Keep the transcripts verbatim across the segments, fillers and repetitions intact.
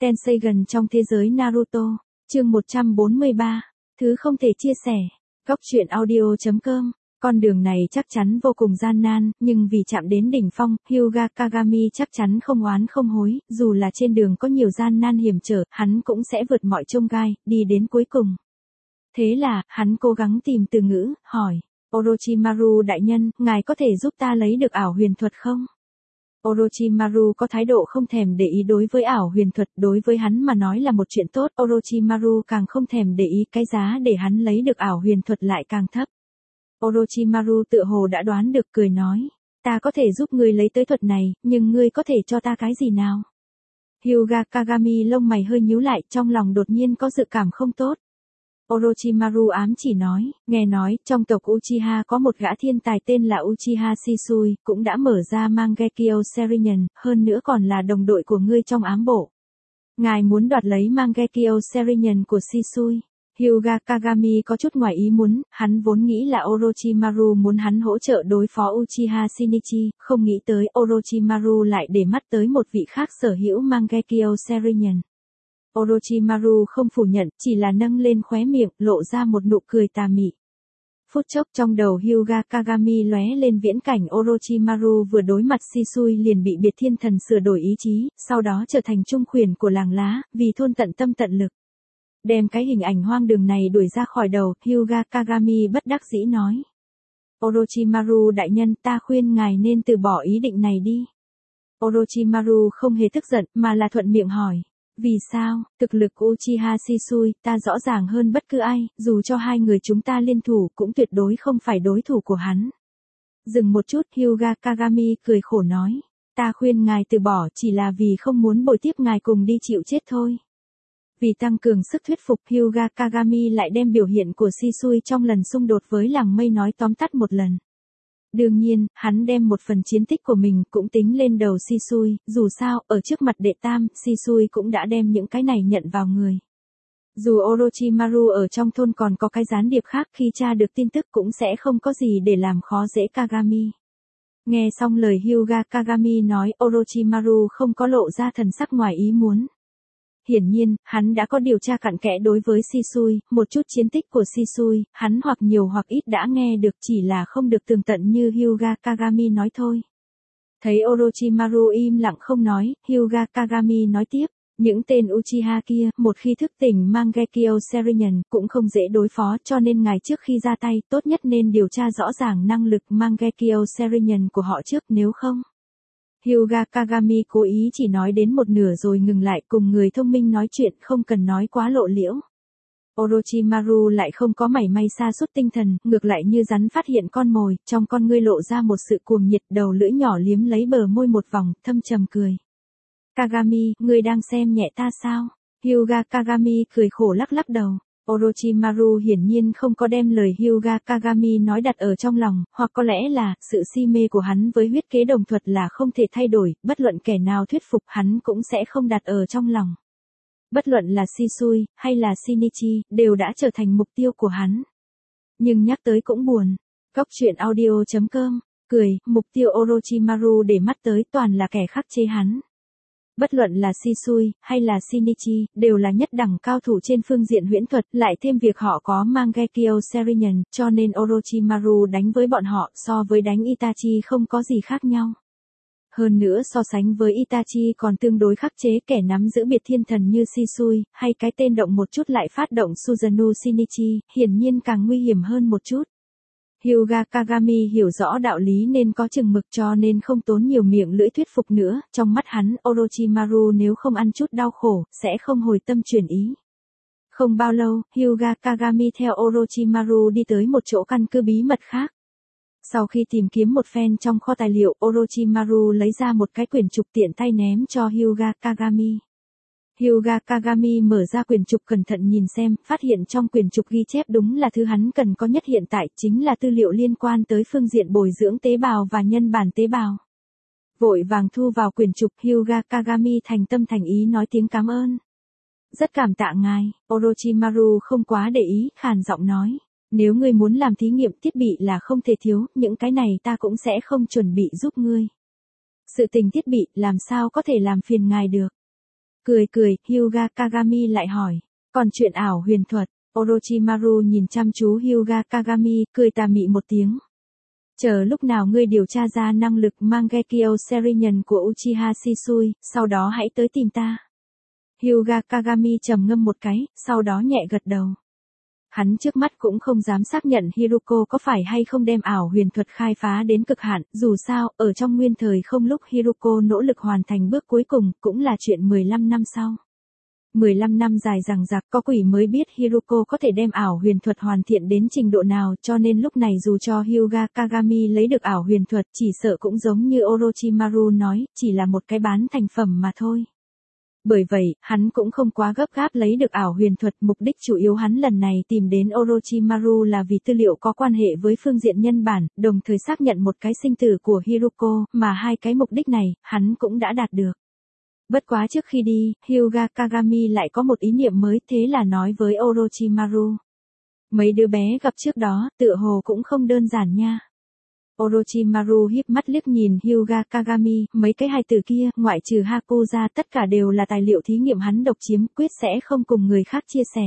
Tenseigan trong thế giới Naruto, chương một trăm bốn mươi ba, thứ không thể chia sẻ. Góc truyện audio.com. Con đường này chắc chắn vô cùng gian nan, nhưng vì chạm đến đỉnh phong, Hyuga Kagami chắc chắn không oán không hối, dù là trên đường có nhiều gian nan hiểm trở, hắn cũng sẽ vượt mọi chông gai, đi đến cuối cùng. Thế là, hắn cố gắng tìm từ ngữ, hỏi, Orochimaru đại nhân, ngài có thể giúp ta lấy được ảo huyền thuật không? Orochimaru có thái độ không thèm để ý đối với ảo huyền thuật, đối với hắn mà nói là một chuyện tốt, Orochimaru càng không thèm để ý cái giá để hắn lấy được ảo huyền thuật lại càng thấp. Orochimaru tựa hồ đã đoán được, cười nói, ta có thể giúp ngươi lấy tới thuật này, nhưng ngươi có thể cho ta cái gì nào? Hyuga Kagami lông mày hơi nhíu lại, trong lòng đột nhiên có dự cảm không tốt. Orochimaru ám chỉ nói, nghe nói, trong tộc Uchiha có một gã thiên tài tên là Uchiha Shisui, cũng đã mở ra Mangekyo Sharingan, hơn nữa còn là đồng đội của ngươi trong ám bộ. Ngài muốn đoạt lấy Mangekyo Sharingan của Shisui. Hyuga Kagami có chút ngoài ý muốn, hắn vốn nghĩ là Orochimaru muốn hắn hỗ trợ đối phó Uchiha Shinichi, không nghĩ tới Orochimaru lại để mắt tới một vị khác sở hữu Mangekyo Sharingan. Orochimaru không phủ nhận, chỉ là nâng lên khóe miệng, lộ ra một nụ cười tà mị. Phút chốc trong đầu Hyuga Kagami lóe lên viễn cảnh Orochimaru vừa đối mặt Shisui liền bị biệt thiên thần sửa đổi ý chí, sau đó trở thành trung khuyển của làng lá, vì thôn tận tâm tận lực. Đem cái hình ảnh hoang đường này đuổi ra khỏi đầu, Hyuga Kagami bất đắc dĩ nói. Orochimaru đại nhân, ta khuyên ngài nên từ bỏ ý định này đi. Orochimaru không hề tức giận, mà là thuận miệng hỏi. Vì sao, thực lực của Uchiha Shisui, ta rõ ràng hơn bất cứ ai, dù cho hai người chúng ta liên thủ cũng tuyệt đối không phải đối thủ của hắn. Dừng một chút, Hyuga Kagami cười khổ nói. Ta khuyên ngài từ bỏ chỉ là vì không muốn bồi tiếp ngài cùng đi chịu chết thôi. Vì tăng cường sức thuyết phục, Hyuga Kagami lại đem biểu hiện của Shisui trong lần xung đột với làng mây nói tóm tắt một lần. Đương nhiên, hắn đem một phần chiến tích của mình cũng tính lên đầu Shisui, dù sao, ở trước mặt đệ tam, Shisui cũng đã đem những cái này nhận vào người. Dù Orochimaru ở trong thôn còn có cái gián điệp khác, khi tra được tin tức cũng sẽ không có gì để làm khó dễ Kagami. Nghe xong lời Hyuga Kagami nói, Orochimaru không có lộ ra thần sắc ngoài ý muốn. Hiển nhiên, hắn đã có điều tra cặn kẽ đối với Shisui, một chút chiến tích của Shisui, hắn hoặc nhiều hoặc ít đã nghe được, chỉ là không được tường tận như Hyuga Kagami nói thôi. Thấy Orochimaru im lặng không nói, Hyuga Kagami nói tiếp, những tên Uchiha kia, một khi thức tỉnh Mangekyo Sharingan, cũng không dễ đối phó, cho nên ngài trước khi ra tay, tốt nhất nên điều tra rõ ràng năng lực Mangekyo Sharingan của họ trước, nếu không. Hyuga Kagami cố ý chỉ nói đến một nửa rồi ngừng lại, cùng người thông minh nói chuyện, không cần nói quá lộ liễu. Orochimaru lại không có mảy may sa sút tinh thần, ngược lại như rắn phát hiện con mồi, trong con ngươi lộ ra một sự cuồng nhiệt, đầu lưỡi nhỏ liếm lấy bờ môi một vòng, thâm trầm cười. Kagami, ngươi đang xem nhẹ ta sao? Hyuga Kagami cười khổ lắc lắc đầu. Orochimaru hiển nhiên không có đem lời Hyuga Kagami nói đặt ở trong lòng, hoặc có lẽ là, sự si mê của hắn với huyết kế đồng thuật là không thể thay đổi, bất luận kẻ nào thuyết phục hắn cũng sẽ không đặt ở trong lòng. Bất luận là Shisui, hay là Shinichi, đều đã trở thành mục tiêu của hắn. Nhưng nhắc tới cũng buồn. Góc truyện audio.com, cười, mục tiêu Orochimaru để mắt tới toàn là kẻ khắc chế hắn. Bất luận là Shisui, hay là Shinichi, đều là nhất đẳng cao thủ trên phương diện huyễn thuật, lại thêm việc họ có Mangekyo Sharingan, cho nên Orochimaru đánh với bọn họ so với đánh Itachi không có gì khác nhau. Hơn nữa so sánh với Itachi còn tương đối khắc chế, kẻ nắm giữ biệt thiên thần như Shisui, hay cái tên động một chút lại phát động Susanoo Shinichi, hiển nhiên càng nguy hiểm hơn một chút. Hyuga Kagami hiểu rõ đạo lý nên có chừng mực, cho nên không tốn nhiều miệng lưỡi thuyết phục nữa, trong mắt hắn, Orochimaru nếu không ăn chút đau khổ, sẽ không hồi tâm chuyển ý. Không bao lâu, Hyuga Kagami theo Orochimaru đi tới một chỗ căn cứ bí mật khác. Sau khi tìm kiếm một phen trong kho tài liệu, Orochimaru lấy ra một cái quyển trục tiện tay ném cho Hyuga Kagami. Hyuga Kagami mở ra quyển trục cẩn thận nhìn xem, phát hiện trong quyển trục ghi chép đúng là thứ hắn cần có nhất hiện tại, chính là tư liệu liên quan tới phương diện bồi dưỡng tế bào và nhân bản tế bào. Vội vàng thu vào quyển trục, Hyuga Kagami thành tâm thành ý nói tiếng cảm ơn. Rất cảm tạ ngài. Orochimaru không quá để ý, khàn giọng nói. Nếu ngươi muốn làm thí nghiệm thiết bị là không thể thiếu, những cái này ta cũng sẽ không chuẩn bị giúp ngươi. Sự tình thiết bị, làm sao có thể làm phiền ngài được. Cười cười, Hyuga Kagami lại hỏi. Còn chuyện ảo huyền thuật, Orochimaru nhìn chăm chú Hyuga Kagami, cười tà mị một tiếng. Chờ lúc nào ngươi điều tra ra năng lực Mangekyo Sharingan của Uchiha Shisui, sau đó hãy tới tìm ta. Hyuga Kagami trầm ngâm một cái, sau đó nhẹ gật đầu. Hắn trước mắt cũng không dám xác nhận Hiruko có phải hay không đem ảo huyền thuật khai phá đến cực hạn, dù sao, ở trong nguyên thời không lúc Hiruko nỗ lực hoàn thành bước cuối cùng, cũng là chuyện mười lăm năm sau. mười lăm năm dài dằng dặc, có quỷ mới biết Hiruko có thể đem ảo huyền thuật hoàn thiện đến trình độ nào, cho nên lúc này dù cho Hyuga Kagami lấy được ảo huyền thuật, chỉ sợ cũng giống như Orochimaru nói, chỉ là một cái bán thành phẩm mà thôi. Bởi vậy, hắn cũng không quá gấp gáp lấy được ảo huyền thuật, mục đích chủ yếu hắn lần này tìm đến Orochimaru là vì tư liệu có quan hệ với phương diện nhân bản, đồng thời xác nhận một cái sinh tử của Hiruko, mà hai cái mục đích này, hắn cũng đã đạt được. Bất quá trước khi đi, Hyuga Kagami lại có một ý niệm mới, thế là nói với Orochimaru. Mấy đứa bé gặp trước đó, tựa hồ cũng không đơn giản nha. Orochimaru híp mắt liếc nhìn Hyuga Kagami, mấy cái hài tử kia, ngoại trừ Haku ra, tất cả đều là tài liệu thí nghiệm hắn độc chiếm, quyết sẽ không cùng người khác chia sẻ.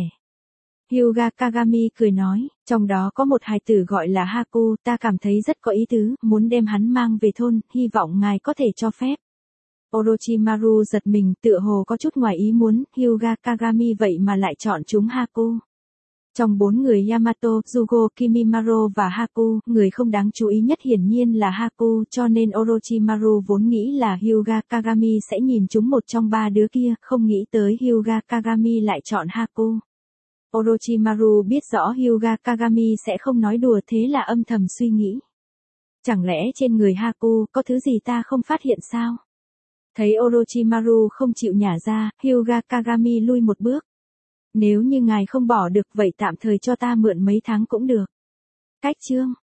Hyuga Kagami cười nói, trong đó có một hài tử gọi là Haku, ta cảm thấy rất có ý tứ, muốn đem hắn mang về thôn, hy vọng ngài có thể cho phép. Orochimaru giật mình, tựa hồ có chút ngoài ý muốn, Hyuga Kagami vậy mà lại chọn chúng Haku. Trong bốn người Yamato, Yugo, Kimimaro và Haku, người không đáng chú ý nhất hiển nhiên là Haku, cho nên Orochimaru vốn nghĩ là Hyuga Kagami sẽ nhìn chúng một trong ba đứa kia, không nghĩ tới Hyuga Kagami lại chọn Haku. Orochimaru biết rõ Hyuga Kagami sẽ không nói đùa, thế là âm thầm suy nghĩ. Chẳng lẽ trên người Haku có thứ gì ta không phát hiện sao? Thấy Orochimaru không chịu nhả ra, Hyuga Kagami lui một bước. Nếu như ngài không bỏ được vậy tạm thời cho ta mượn mấy tháng cũng được. Cách chương